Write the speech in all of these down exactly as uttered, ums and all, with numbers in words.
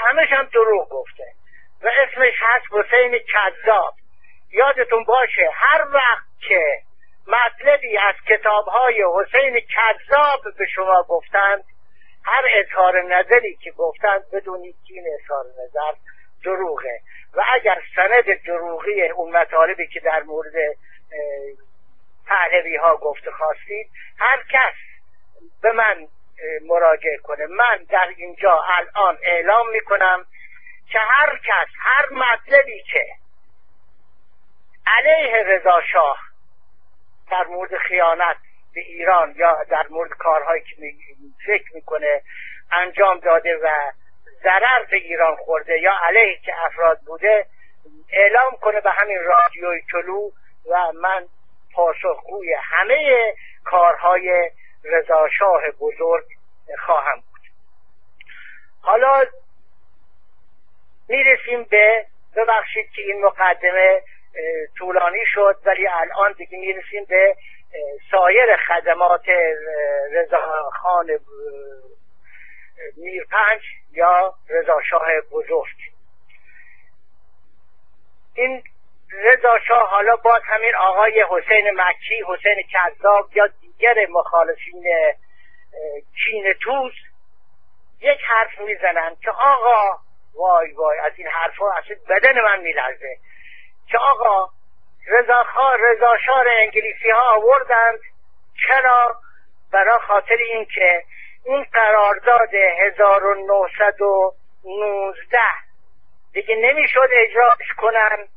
همش هم دروغ گفته و اسمش هست حسین کذاب. یادتون باشه هر وقت که مطلبی از کتاب‌های حسین کذاب به شما گفتند، هر اظهار نظری که گفتند بدونید که این اظهار نظر دروغه و اگر سند دروغی اون مطالبی که در مورد پهلوی ها گفته خواستید، هر کس به من مراجعه کنه. من در اینجا الان اعلام میکنم که هر کس هر مطلبی که علیه رضا شاه در مورد خیانت به ایران یا در مورد کارهایی که فکر میکنه انجام داده و ضرر به ایران خورده یا علیه که افراد بوده، اعلام کنه به همین رادیوی طلوع و من پاسخگوی همه کارهای رضا شاه بزرگ خواهم بود. حالا میرسیم به، ببخشید که این مقدمه طولانی شد، ولی الان دیگه میرسیم به سایر خدمات رضا خان میرپنج یا رضا شاه بزرگ. این رضا شاه حالا باز همین آقای حسین مکی، حسین کذاب یا دیگر مخالفین کینه توز یک حرف میزنن که آقا وای وای از این حرفا اصلا بدن من میلرزه که آقا رضا خان رضا شاه انگلیسی ها آوردند. چرا؟ برای خاطر این که این قرارداد هزار و نهصد و نوزده دیگه نمیشد اجراش کنن.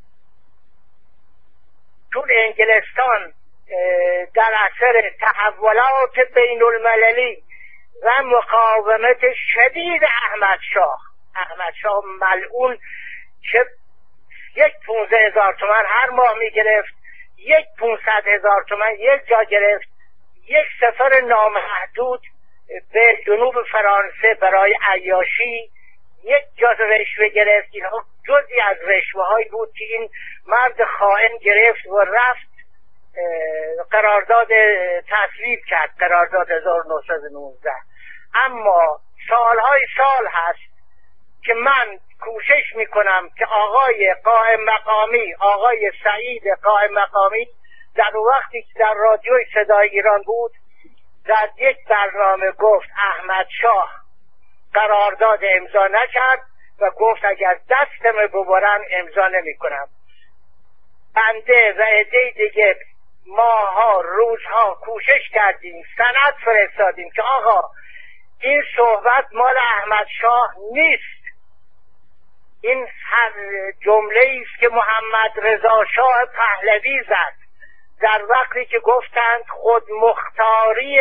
چون انگلستان در اثر تحولات بین المللی و مقاومت شدید احمد شاه احمد شاه ملعون که یک پونزده هزار تومن هر ماه می گرفت، یک پونصد هزار تومن یک جا گرفت، یک سفر نامحدود به جنوب فرانسه برای عیاشی یک جا رشوه گرفت. اینها جزئی از رشوه هایی بود که این مرد خائن گرفت و رفت قرارداد تصویب کرد، قرارداد هزار و نهصد و نوزده. اما سالهای سال هست که من کوشش میکنم که آقای قائم مقامی، آقای سعید قائم مقامی در وقتی که در رادیوی صدای ایران بود در یک برنامه گفت احمد شاه قرارداد امضا نکرد و گفت اگر دستم ببرن امضا نمی کنم. بنده و عده دیگه ماها روزها کوشش کردیم، سند فرستادیم که آقا این صحبت مال احمد شاه نیست. این هر جمله است که محمد رضا شاه پهلوی زد در وقتی که گفتند خود مختاری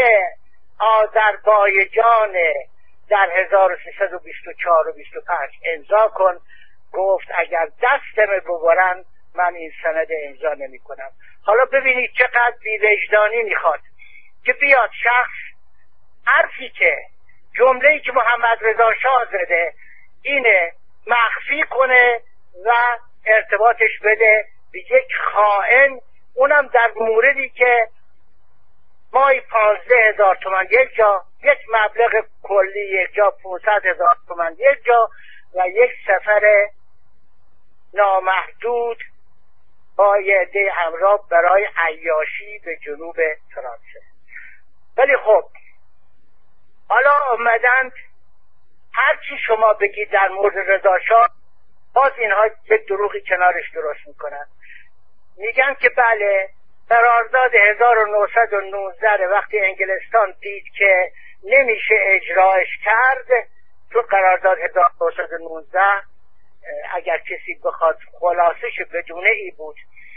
آذربایجان در هزار و سیصد و بیست و چهار و بیست و پنج امضا کن. گفت اگر دستم ببرن من این سند امضا نمی کنم. حالا ببینید چقدر بی‌وجدانی میخواد که بیاد شخص حرفی که جمله‌ای که محمد رضا شاه زده اینه مخفی کنه و ارتباطش بده به یک خائن، اونم در موردی که مای پانزده هزار تومن یک جا، یک مبلغ کلی یک جا پونصد هزار تومن یک جا و یک سفر نامحدود با یه عده همراه برای عیاشی به جنوب فرانسه. ولی خب حالا آمدند هرچی شما بگید در مورد رضا شاه باز اینها یک دروغی کنارش درست میکنن. میگن که بله قرارداد هزار و نهصد و نوزده وقتی انگلستان دید که نمیشه اجراش کرد، تو قرارداد هزار و نهصد و نوزده اگر کسی بخواد خلاصش بدونه ای بود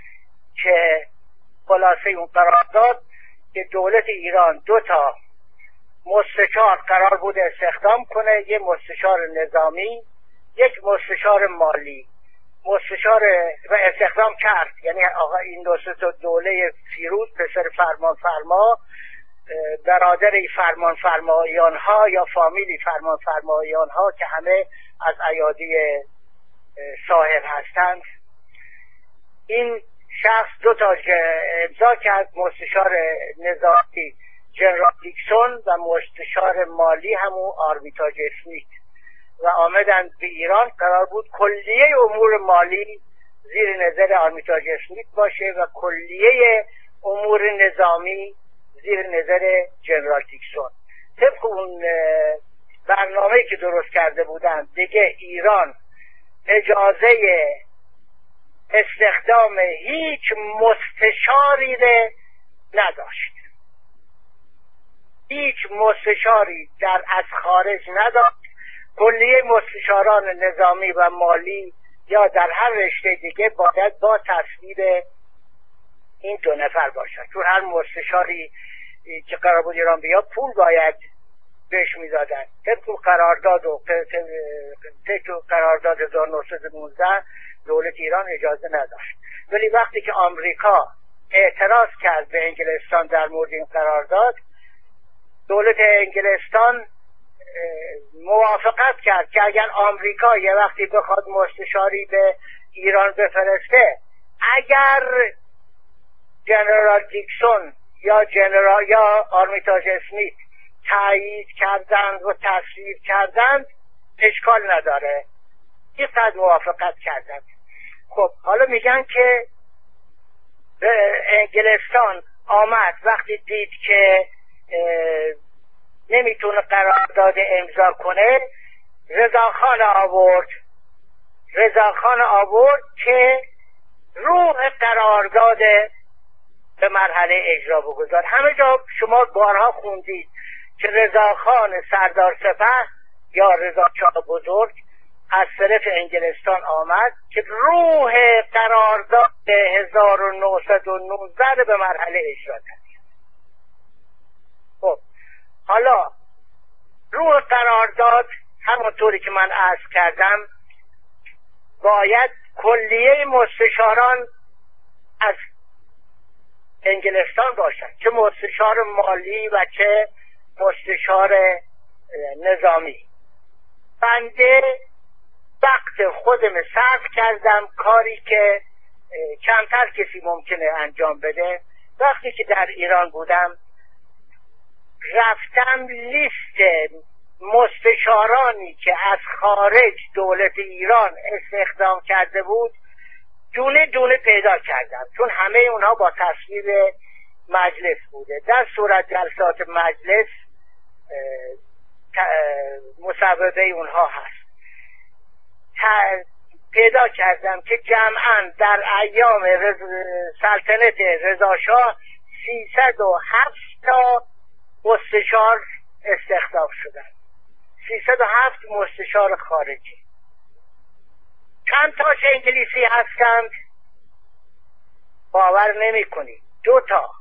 که خلاصه اون قرارداد که دولت ایران دو تا مستشار قرار بود استخدام کنه، یک مستشار نظامی یک مستشار مالی. مستشار و استخدام کرد، یعنی آقا این دو دوله فیروز پسر فرمان فرما برادر فرمان فرمایان ها یا فامیلی فرمان فرمایان ها که همه از ایادی ساحل هستند، این شخص دو تا امضا کرد، مستشار نظامی جنرال دیکسون و مستشار مالی همون آرمیتاژ اسمیت و آمدن به ایران، قرار بود کلیه امور مالی زیر نظر آرمیتاژ اسمیت باشه و کلیه امور نظامی زیر نظر جنرال دیکسون. طبق اون برنامه‌ای که درست کرده بودن دیگه ایران اجازه استخدام هیچ مستشاری نداشت، هیچ مستشاری در از خارج نداشت. کلیه مستشاران نظامی و مالی یا در هر رشته دیگه باید با تصویب این دو نفر باشن، چون هر مستشاری که قرار بود ایران بیاد پول باید بهش میدادن. طبق قرارداد و طبق قرارداد هزار و نهصد و نوزده دولت ایران اجازه نداشت. ولی وقتی که آمریکا اعتراض کرد به انگلستان در مورد این قرارداد، دولت انگلستان موافقت کرد که اگر آمریکا یه وقتی بخواد مستشاری به ایران بفرسته، اگر جنرال دیکسون یا جنرال یا آرمیتاژ اسمیت تایید کردند و تصویب کردند اشکال نداره، اینقدر موافقت کردند. خب حالا میگن که به انگلستان آمد، وقتی دید که نمیتونه قرارداد امضا کنه، رضاخان آورد رضاخان آورد که روح قرارداد به مرحله اجرا بگذار. همه جا شما بارها خوندید که رضاخان سردار سپه یا رضا شاه بزرگ از طرف انگلستان آمد که روح قرارداد هزار و نهصد و نوزده به مرحله اجرا کرد. خب حالا روح قرارداد همونطوری که من عرض کردم باید کلیه مستشاران از انگلستان باشند، چه مستشار مالی و چه مستشار نظامی. بنده وقت خودم صرف کردم، کاری که کمتر کسی ممکنه انجام بده. وقتی که در ایران بودم رفتم لیست مستشارانی که از خارج دولت ایران استخدام کرده بود دونه دونه پیدا کردم، چون همه اونها با تصویب مجلس بوده. در صورت جلسات مجلس مصوبه اونها هست. پیدا کردم که جمعاً در ایام رز... سلطنت رضاشاه سیصد و هفت تا مستشار استخدام شدن، سیصد و هفت مستشار خارجی. چند تاش انگلیسی هستند؟ باور نمی کنید، دو تا.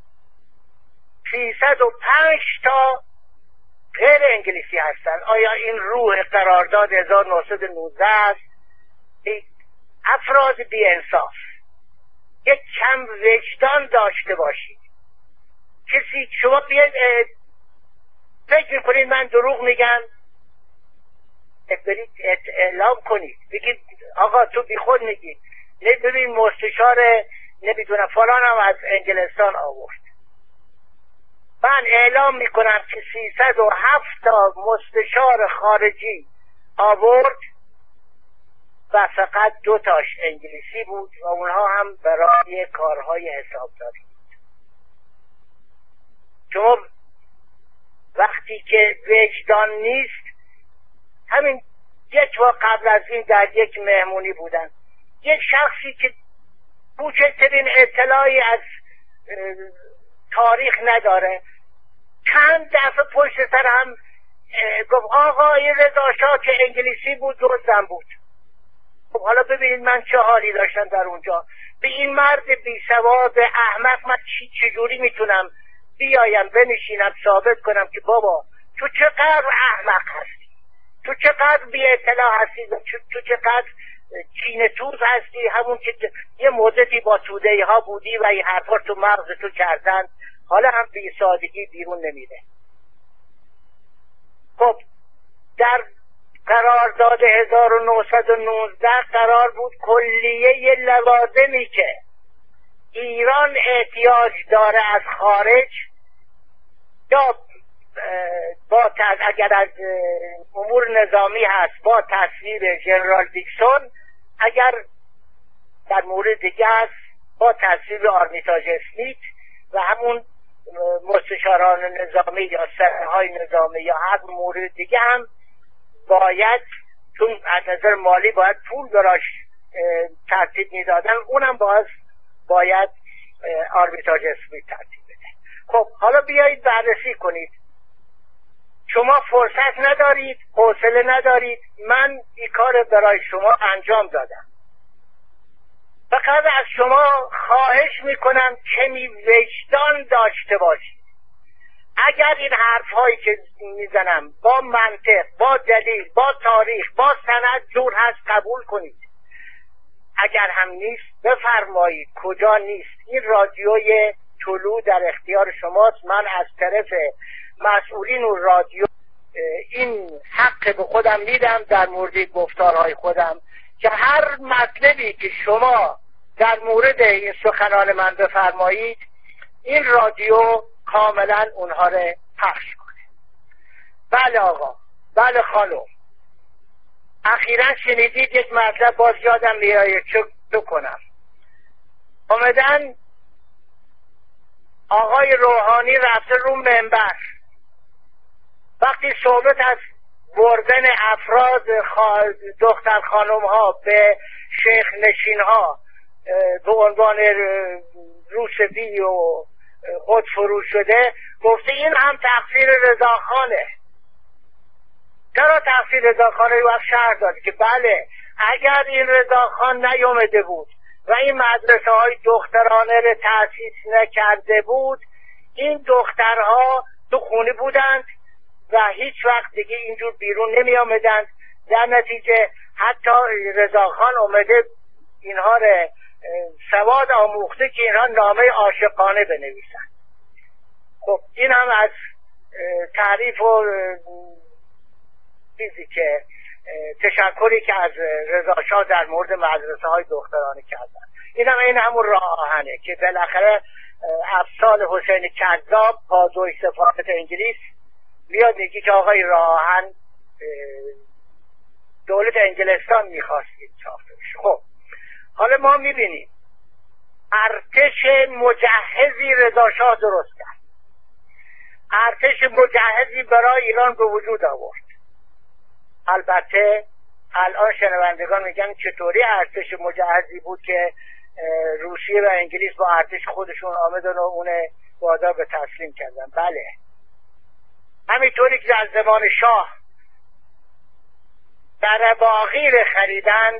سیصد و پنج تا غیر انگلیسی هستند. آیا این روح قرارداد هزار و نهصد و نوزده است؟ افراد بی انصاف، یک کم وجدان داشته باشید. کسی شما بیاید فکر میکنید من دروغ میگم، برید اعلام کنید، بگید آقا تو بی خود میگی. ببین مستشار نمیدونم فلان هم از انگلستان آورد. من اعلام میکنم که سیصد و هفت تا مستشار خارجی آورد و فقط دو تاش انگلیسی بود و اونها هم برای کارهای حسابداری بود. شما وقتی که وجدان نیست، همین یک بار قبل از این در یک مهمونی بودن، یک شخصی که کوچکترین اطلاعی از تاریخ نداره چند دفعه پشت سر هم گفت آقای رضاشاه که انگلیسی بود دزدم بود. خب حالا ببینید من چه حالی داشتم در اونجا. به این مرد بی سواد احمق من چی چجوری میتونم بیایم بنشینم ثابت کنم که بابا تو چقدر احمق هستی، تو چقدر بی اطلاع هستی، تو چقدر چینه توز هستی، همون که یه مدتی با تودهی ها بودی و این حرفا تو مغز تو کردن، حالا هم بی سادگی بیرون نمیده. خب در قرارداد هزار و نهصد و نوزده قرار بود کلیه لوازمی که ایران احتیاج داره از خارج یا با اگر از امور نظامی هست با تصویر جنرال دیکسون، اگر در مورد دیگه است با تصویر آرمیتاژ اسمیت و همون مستشاران نظامی یا سرهای نظامی یا هر مورد دیگه هم باید، چون از نظر مالی باید پول براش ترتیب میدادن، اونم باز باید آرمیتاژ اسمیت ترتیب بده. خب حالا بیایید بررسی کنید. شما فرصت ندارید، حوصله ندارید، من این کار برای شما انجام دادم. فقط از شما خواهش میکنم کمی وجدان داشته باشید. اگر این حرف هایی که میزنم با منطق، با دلیل، با تاریخ، با سند جور هست قبول کنید. اگر هم نیست بفرمایید کجا نیست. این رادیوی طلوع در اختیار شماست. من از طرف مسئولین و رادیو این حق به خودم میدم در مورد گفتارهای خودم که هر مطلبی که شما در مورد این سخنان من بفرمایید این رادیو کاملا اونها رو پخش کنه. بله آقا، بله خانم، اخیراً شنیدید یک مطلب باز یادم میاد چه کنم. آمدن آقای روحانی رفته رو منبر، وقتی صحبت از بردن افراد دختر خانم ها به شیخ نشین ها به عنوان روسفی و خود فرو شده، گفته این هم تقصیر رضاخانه. چرا تقصیر رضاخانه؟ وقت شهر داد که بله اگر این رضاخان نیامده بود و این مدرسه های دخترانه رو تأسیس نکرده بود، این دخترها تو خونه بودند و هیچ وقت دیگه اینجور بیرون نمی آمدند. در نتیجه حتی رضاخان اومده اینها رو سواد آموخته که اینها نامه عاشقانه بنویسن. خب این هم از تعریف و چیزی که تشکری که از رضا شاه در مورد مدرسه های دخترانه کردن. این هم این همون راه آهنه که بالاخره افسال حسین کذاب قاضی سفارت انگلیس میاد میگه که آقای راه آهن دولت انگلستان میخواستید چاپته بشه. خب حالا ما میبینیم ارتش مجهزی رضا شاه درست کرد، ارتش مجهزی برای ایران به وجود آورد. البته الان شنوندگان میگن چطوری ارتش مجهزی بود که روسیه و انگلیس با ارتش خودشون آمدن و اون وادار به تسلیم کردن. بله همینطوری که در زمان شاه قره‌باغی رو خریدند،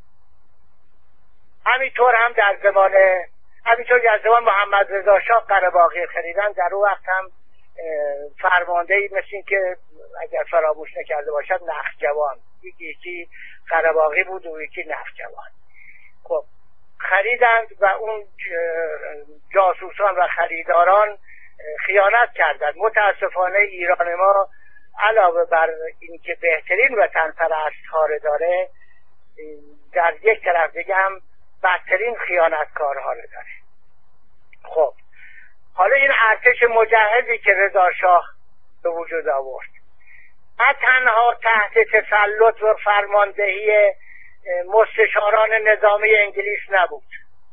همینطور هم در زمان همینطور در زمان محمد رضا شاه قره‌باغی خریدن. در اون وقت هم فرماندهی مثل این که اگر فراموش نکرده باشد نخجوان، یکی یکی قره‌باغی بود و یکی نخجوان. خب خریدند و اون جاسوسان و خریداران خیانت کردند. متاسفانه ایران ما علاوه بر این که بهترین وطن پرست ها رو داره، در یک طرف دیگه هم بدترین خیانتکارها رو داره. خب حالا این ارتش مجهزی که رضا شاه به وجود آورد نه تنها تحت تسلط و فرماندهی مستشاران نظامی انگلیس نبود،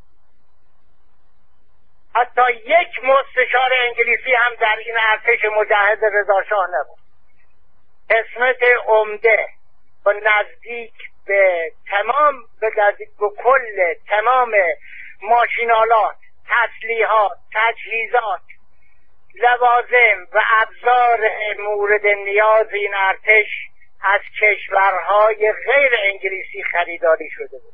حتی یک مستشار انگلیسی هم در این ارتش مجهز رضا شاه نبود. قسمت عمده و نزدیک به تمام به نزدیک به کل تمام ماشینالات، تسلیحات، تجهیزات، لوازم و ابزار مورد نیاز این ارتش از کشورهای غیر انگلیسی خریداری شده بود.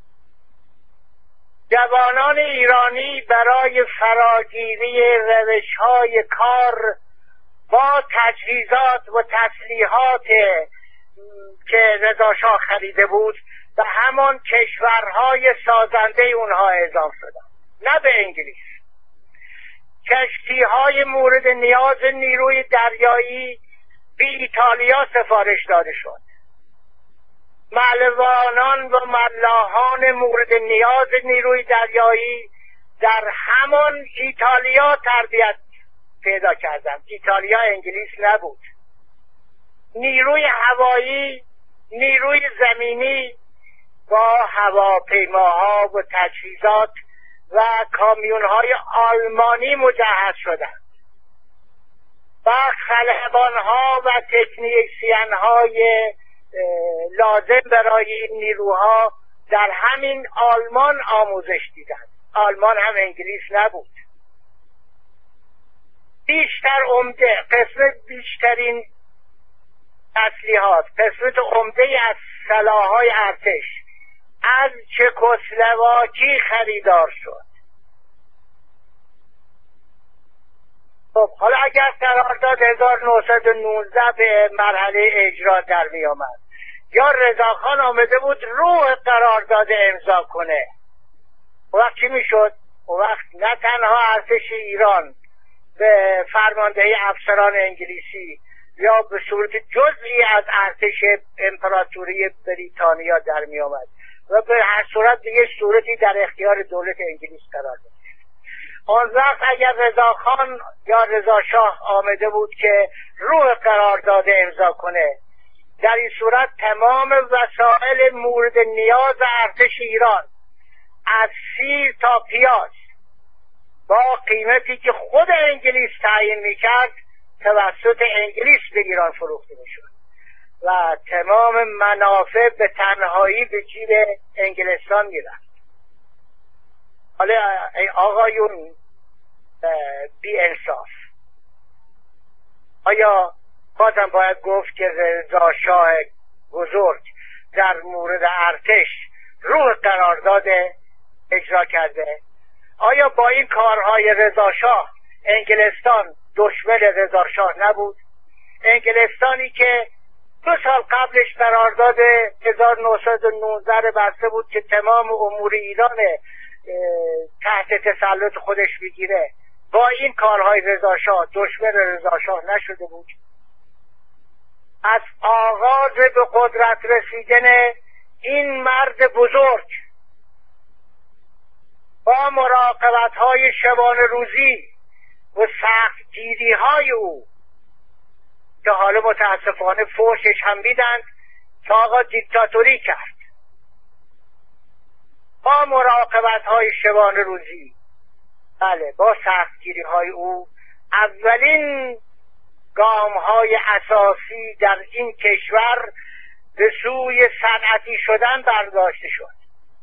جوانان ایرانی برای فراگیری روش‌های کار با تجهیزات و تسلیحات که رضا شاه خریده بود به همان کشورهای سازنده اونها اعزام شدند، نه به انگلیس. کشتی‌های مورد نیاز نیروی دریایی به ایتالیا سفارش داده شد. ملوانان و ملاحان مورد نیاز نیروی دریایی در همان ایتالیا تربیت پیدا کردم. ایتالیا انگلیس نبود. نیروی هوایی، نیروی زمینی با هواپیماها و تجهیزات و کامیون‌های آلمانی مجهز شدند و خلبان‌ها و تکنیسیان‌های لازم برای این نیروها در همین آلمان آموزش دیدند. آلمان هم انگلیس نبود. بیشتر عمده قسمت بیشترین تسلیحات، قسمت عمده از سلاح‌های ارتش از چکسلواکی خریدار شد. خب حالا اگر قرارداد هزار و نهصد و نوزده به مرحله اجرا در می آمد یا رضاخان آمده بود روح قرارداد امضا کنه، اون وقت چی می شد؟ اون وقت نه تنها ارتش ایران به فرماندهی افسران انگلیسی یا به صورت جزئی از ارتش امپراتوری بریتانیا در می آمد و به هر صورت دیگه صورتی در اختیار دولت انگلیس قرار می گرفت. آن وقت اگر رضاخان یا رضاشاه آمده بود که روح قرارداد امضا کنه، در این صورت تمام وسایل مورد نیاز ارتش ایران از سیر تا پیاز با قیمتی که خود انگلیس تعیین میکرد توسط انگلیس به ایران فروخته میشد و تمام منافع به تنهایی به جیب انگلستان میرفت. حالا ای آقایون بی انصاف، آیا بازم باید گفت که رضا شاه بزرگ در مورد ارتش روح قرارداد اجرا کرده؟ آیا با این کارهای رضا شاه انگلستان دشمن رضا شاه نبود؟ انگلستانی که دو سال قبلش قرارداد هزار و نهصد و نوزده بسته بود که تمام امور ایران تحت تسلط خودش بگیره، با این کارهای رضا شاه دشمن رضا شاه نشده بود؟ از آغاز به قدرت رسیدن این مرد بزرگ با مراقبت های شبانه روزی و سختگیری های او که حالا متاسفانه فوشش هم میدند که آقا دیکتاتوری کرد، با مراقبت های شبانه روزی، بله با سختگیری های او، اولین گام های اساسی در این کشور به سوی صنعتی شدن برداشته شد.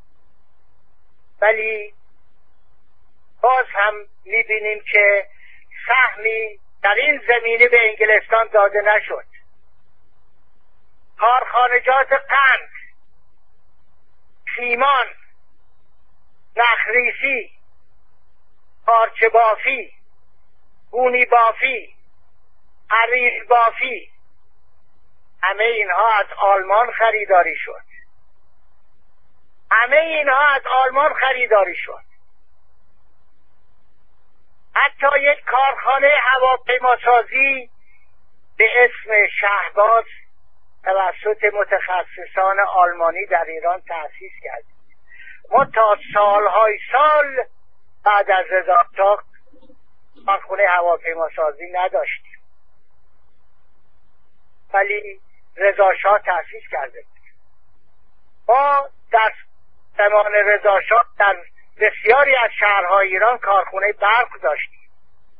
ولی باز هم میبینیم که سهمی در این زمینه به انگلستان داده نشد. کارخانجات قند، سیمان، نخریسی، پارچه بافی، گونی بافی، حریر بافی، همه اینها از آلمان خریداری شد. همه اینها از آلمان خریداری شد. حتی یک کارخانه هواپیماسازی به اسم شهباز توسط متخصصان آلمانی در ایران تأسیس کرد. ما تا سالهای سال بعد از رضا شاه کارخانه هواپیماسازی نداشتیم، ولی رضا شاه تأسیس کرده. ما در زمان رضا شاه در بسیاری از شهرهای ایران کارخانه برق داشتیم،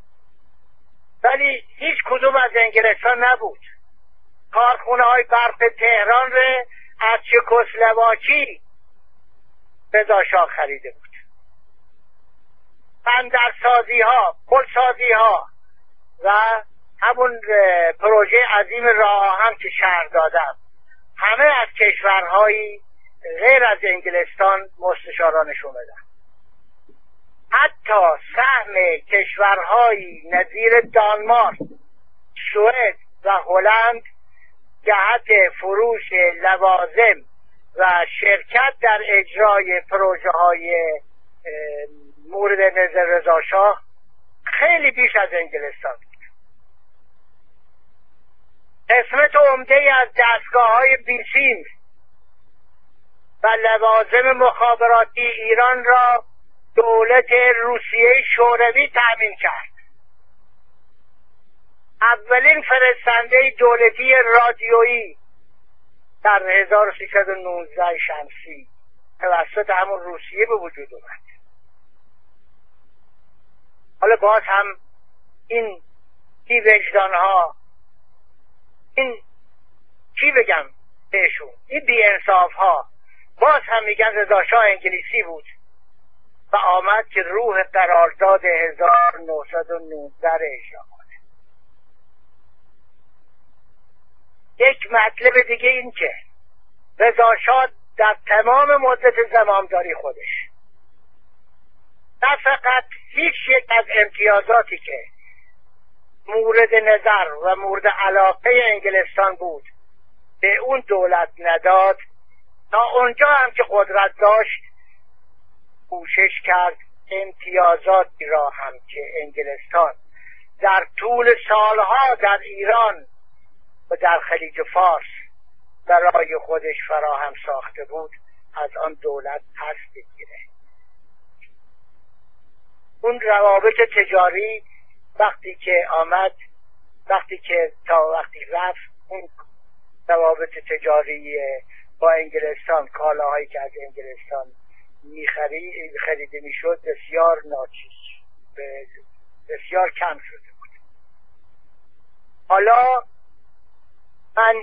ولی هیچ کدوم از انگلستان نبود. کارخانه های برق تهران رو از چکسلواکی رضا شاه خریده بود. بندرسازی ها، پلسازی ها و همون پروژه عظیم راه آهن که شهر دادم، همه از کشورهایی غیر از انگلستان مستشارانش اومدن. حتی سهم کشورهایی نظیر دانمارک، سوئد و هلند جهت فروش لوازم و شرکت در اجرای پروژه های مورد نظر رضا شاه خیلی بیش از انگلستان بود. قسمت عمده از دستگاه های بیسیم و لوازم مخابراتی ایران را دولت روسیه شوروی تأمین کرد. اولین فرستنده دولتی رادیویی در هزار و سیصد و نوزده شمسی توسط همون روسیه به وجود اومد. حالا باز هم این بی وجدان ها، این چی بگم بهشون، این بی انصاف ها باز هم میگن رضا شاه انگلیسی بود و آمد که روح قرارداد هزار و نهصد و نوزده را اجرا کنه. یک مطلب دیگه این که رضا شاه در تمام مدت زمامداری خودش نه فقط هیچ یک از امتیازاتی که مورد نظر و مورد علاقه انگلستان بود به اون دولت نداد، تا اونجا هم که قدرت داشت کوشش کرد امتیازاتی را هم که انگلستان در طول سالها در ایران و در خلیج فارس برای خودش فراهم ساخته بود از آن دولت پس بگیره. اون روابط تجاری وقتی که آمد، وقتی که تا وقتی رفت، اون روابط تجاری با انگلستان، کالاهایی که از انگلستان می‌خرید خریده میشد بسیار ناچیز، بسیار کم شده بود. حالا من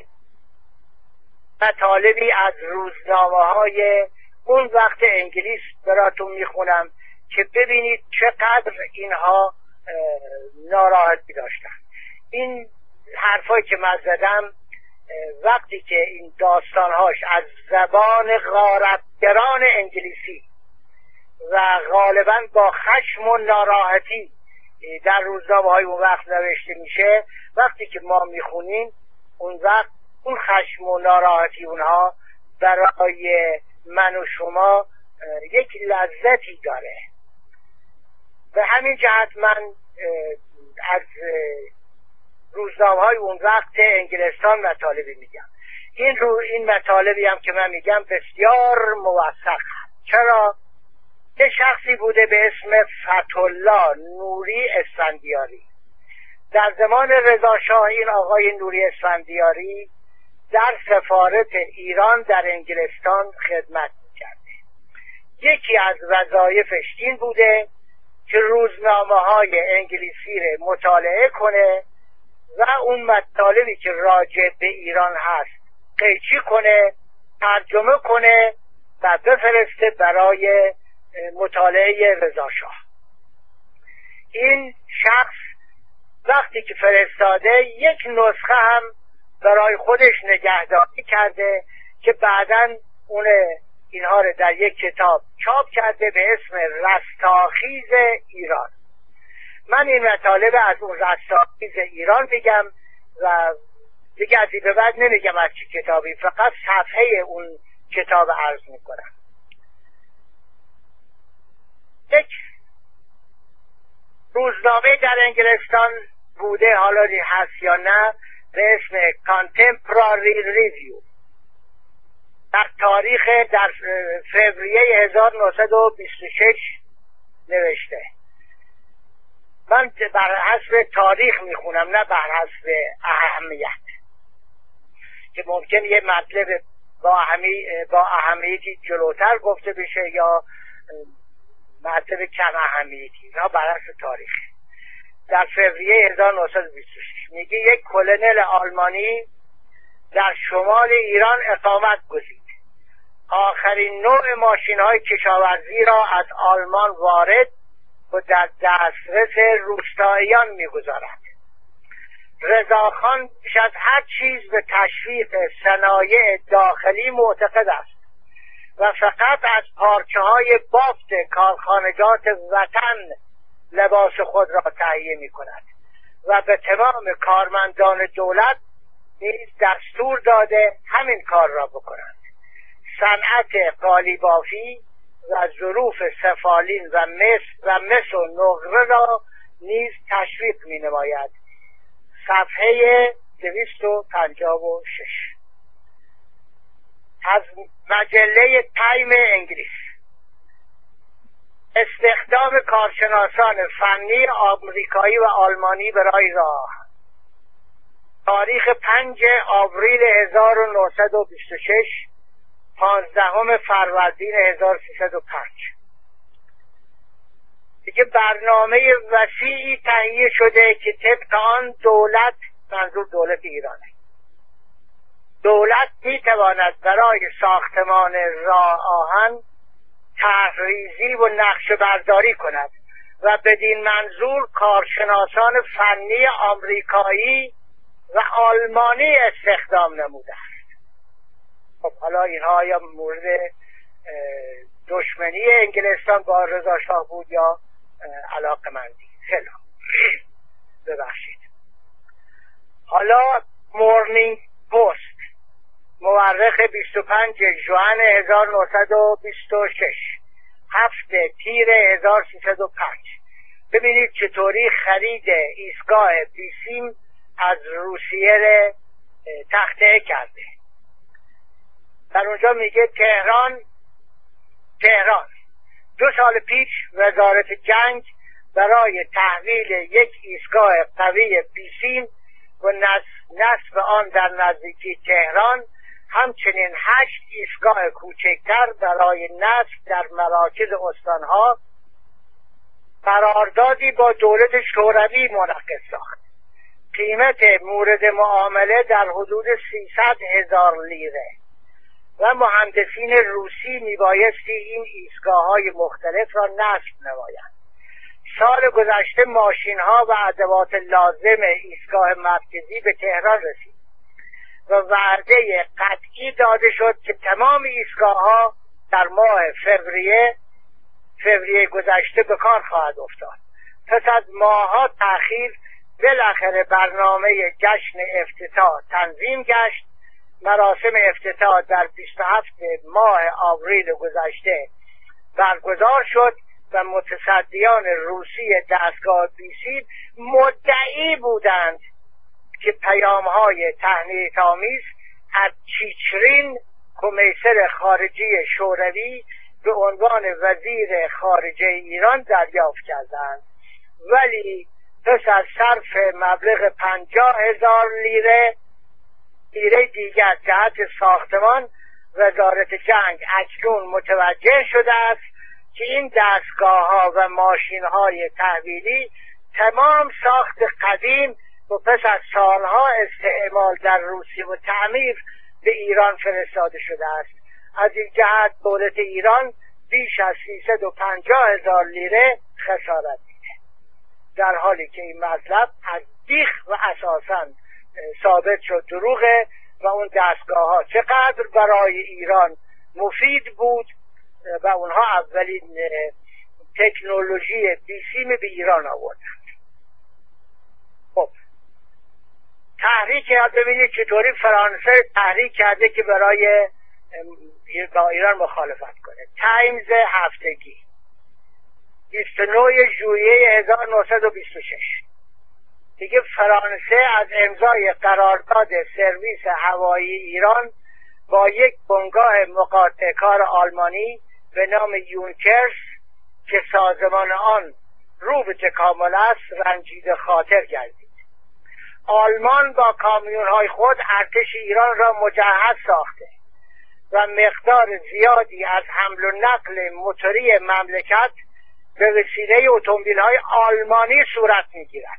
مطالبی از روزنامه‌های اون وقت انگلیس براتون میخونم که ببینید چقدر اینها ناراحتی داشتن. این حرفایی که من زدم وقتی که این داستانهاش از زبان غارتگران انگلیسی و غالبا با خشم و ناراحتی در روزنامه‌های اون وقت نوشته میشه، وقتی که ما میخونیم اون وقت اون خشم و ناراحتی اونها برای من و شما یک لذتی داره. به همین جهت من از روزنامه‌های اون وقت انگلستان مطالبی میگم. این رو این مطالبی هم که من میگم بسیار موثق. چرا؟ یه شخصی بوده به اسم فتح‌الله نوری اسفندیاری. در زمان رضا شاه این آقای نوری اسفندیاری در سفارت ایران در انگلستان خدمت میکرده. یکی از وظایفش این بوده که روزنامه‌های انگلیسی رو مطالعه کنه و اون مطالبی که راجع به ایران هست قیچی کنه، ترجمه کنه و بفرسته برای مطالعه رضا شاه. این شخص وقتی که فرستاده یک نسخه هم برای خودش نگهداری کرده که بعداً اون اینها رو در یک کتاب چاپ کرده به اسم رستاخیز ایران. من این مطالب از اون رستاخیز ایران میگم و دیگه از این به بعد نمیگم از چه کتابی، فقط صفحه اون کتاب عرض میکنم. یک روزنامه در انگلستان بوده، حالا هست یا نه، به اسم Contemporary Review. در تاریخ در فوریه هزار و نهصد و بیست و شش نوشته. من بر حسب تاریخ میخونم نه بر حسب اهمیت، که ممکن یه مطلب با اهمی با اهمیتی جلوتر گفته بشه یا مطلب کم اهمیتی، نه بر حسب تاریخ. در فوریه هزار و نهصد و بیست و شش میگه یک کلنل آلمانی در شمال ایران اقامت گزید. آخرین نوع ماشین های کشاورزی را از آلمان وارد و در دسترس روستاییان میگذارد. رضاخان بیش از هر چیز به تشویق صنایع داخلی معتقد است و فقط از پارچه های بافت کارخانجات وطن لباس خود را تهیه می کند و به تمام کارمندان دولت نیز دستور داده همین کار را بکنند. صنعت قالیبافی و ظروف سفالین و مس و مس و نقره را نیز تشویق می نماید. صفحه دویست و پنجاه و شش از مجله تایم انگلیس. استخدام کارشناسان فنی آمریکایی و آلمانی برای راه تاریخ پنج آوریل هزار و نهصد و بیست و شش، پانزدهم فروردین هزار و سیصد و پنج. دیگه برنامه وسیعی تهیه شده که طبق آن دولت، منظور دولت ایرانه، دولت میتواند برای ساختمان راه آهن طرح‌ریزی و نقشه برداری کند و بدین منظور کارشناسان فنی آمریکایی و آلمانی استخدام نموده است. خب حالا اینها یا مورد دشمنی انگلستان با رضا شاه بود یا علاقمندی. خیلی ببخشید. حالا مورنینگ پست، مورخ بیست و پنج ژوئن هزار و نهصد و بیست و شش، هفت تیر هزار و سیصد و پنج. ببینید چطوری خرید ایستگاه بیسیم از روسیه تخطئه کرده. در اونجا میگه تهران تهران دو سال پیش وزارت جنگ برای تحویل یک ایستگاه قوی بیسیم و نصب آن در نزدیکی تهران، همچنین هشت ایستگاه کوچکتر برای نصب در مراکز استانها، قراردادی با دولت شوروی منعقد ساخت. قیمت مورد معامله در حدود سیصد هزار لیره و مهندسین روسی میبایستی این ایستگاه‌های مختلف را نصب نمایند. سال گذشته ماشین‌ها و ادوات لازم ایستگاه مرکزی به تهران رسید و وعده قطعی داده شد که تمام ایستگاه‌ها در ماه فوریه فوریه گذشته به کار خواهد افتاد. پس از ماه‌ها تأخیر بالاخره برنامه جشن افتتاح تنظیم گشت. مراسم افتتاح در بیست و هفتم ماه آوریل گذشته برگزار شد و متصدیان روسی دستگاه بیسیم مدعی بودند که پیام‌های تهنیت‌آمیز از چیچرین، کمیسر خارجی شوروی، به عنوان وزیر خارجه ایران دریافت کردند، ولی پس از صرف مبلغ پنجاه هزار لیره لیره دیگر جهت ساختمان، وزارت جنگ اکنون متوجه شده است که این دستگاه‌ها و ماشین‌های تحویلی تمام ساخت قدیم و پس از سالها استعمال در روسیه و تعمیر به ایران فرستاده شده است. از این جهت دولت ایران بیش از سیصد و پنجاه هزار لیره خسارت دیده، در حالی که این مطلب از بیخ و اساساً ثابت شد دروغه و اون دستگاه ها چقدر برای ایران مفید بود و اونها اولین تکنولوژی بیسیم به ایران آوردند. خب تحریک کرد. ببینید چطوری فرانسه تحریک کرده که برای با ایران مخالفت کنه. تایمز هفتگی بیست و نه ژوئیه هزار و نهصد و بیست و شش. دیگه فرانسه از امضای قرارداد سرویس هوایی ایران با یک بنگاه مقاطع کار آلمانی به نام یونکرس که سازمان آن رو به تکامل است رنجیده خاطر گردید. آلمان با کامیون‌های خود ارتش ایران را مجهز ساخته و مقدار زیادی از حمل و نقل موتوری مملکت به وسیله اتومبیل‌های آلمانی صورت می‌گیرد.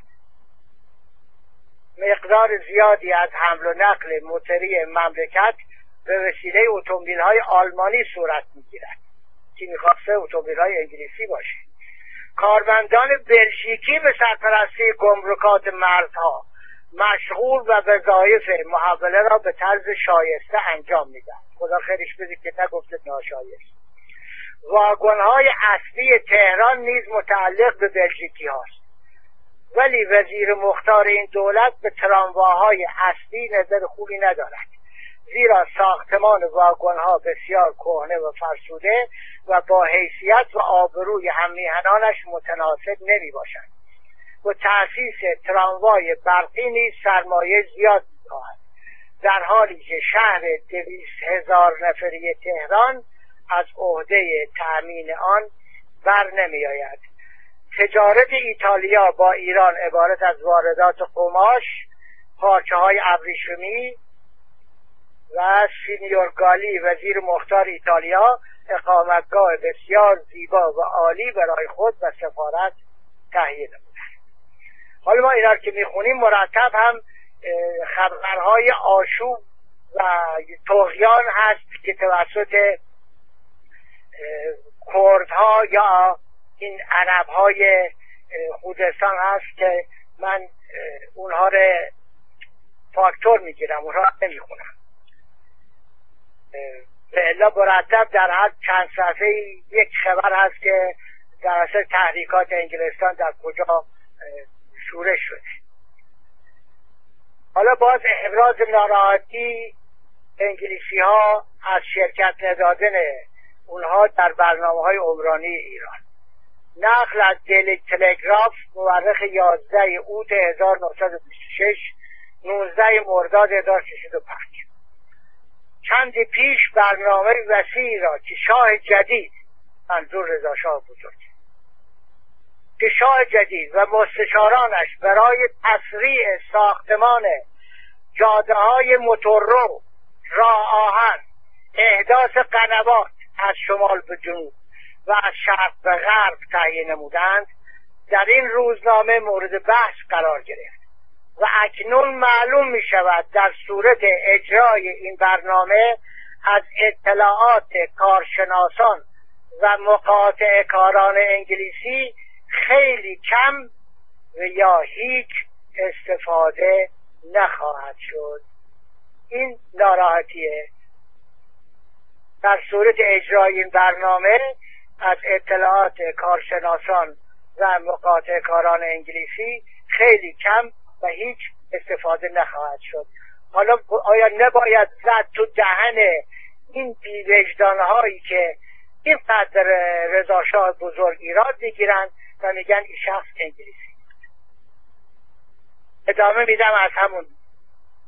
مقدار زیادی از حمل و نقل موتوری مملکت به وسیله اتومبیل‌های آلمانی صورت می‌گیرد که می‌خواسته اتومبیل‌های انگلیسی باشه. کارمندان بلژیکی به سرپرستی گمرکات مرزها مشغول و وظایف محوله را به طرز شایسته انجام میدن. خدا خیرش بده که نگفته ناشایست. واگن‌های اصلی تهران نیز متعلق به بلژیکی هاست، ولی وزیر مختار این دولت به ترامواهای اصلی نظر خوبی ندارد، زیرا ساختمان واگن‌ها بسیار کهنه و فرسوده و با حیثیت و آبروی هم‌میهنانش متناسب نمی باشد و تأسیس تراموای برقی نیز سرمایه زیاد می‌خواهد، در حالی که شهر دویست هزار نفری تهران از عهده تأمین آن بر نمی آید. تجارت ایتالیا با ایران عبارت از واردات قماش، پارچه های ابریشمی و سینیور گالی وزیر مختار ایتالیا اقامتگاه بسیار زیبا و عالی برای خود و سفارت تهیه نمودند. حالا ما اینا که میخونیم مرتب هم خبرهای آشوب و طغیان هست که توسط کردها یا این عربهای خوزستان هست که من اونها رو فاکتور میگیرم، اونها نمیخونم. الا مرتب در هر چند صفحه یک خبر هست که در اثر تحریکات انگلستان در کجا شورش شده. حالا باز ابراز ناراحتی انگلیسی ها از شرکت ندادن اونها در برنامه های عمرانی ایران. نقل از دیلی تلگراف مورخ یازده اوت هزار و نهصد و بیست و شش نوزده مرداد هزار و سیصد و پنج. چند پیش برنامه وسیعی را که شاه جدید، منظور رضا شاه بزرگ، که شاه جدید و مستشارانش برای تسریع ساختمان جاده های موتوررو، راه آهن، احداث قنوات از شمال به جنوب و از شرق به غرب تهیه نمودند، در این روزنامه مورد بحث قرار گرفت و اکنون معلوم می شود در صورت اجرای این برنامه از اطلاعات کارشناسان و مقاطع کاران انگلیسی خیلی کم و یا هیچ استفاده نخواهد شد. این ناراحتیه. در صورت اجرای این برنامه از اطلاعات کارشناسان و مقاطع کاران انگلیسی خیلی کم و هیچ استفاده نخواهد شد. حالا آیا نباید زد تو دهن این بی‌وجدان هایی که اینقدر رضا شاه بزرگ ایراد میگیرن و میگن این شخص انگلیسی؟ ادامه میدم از همون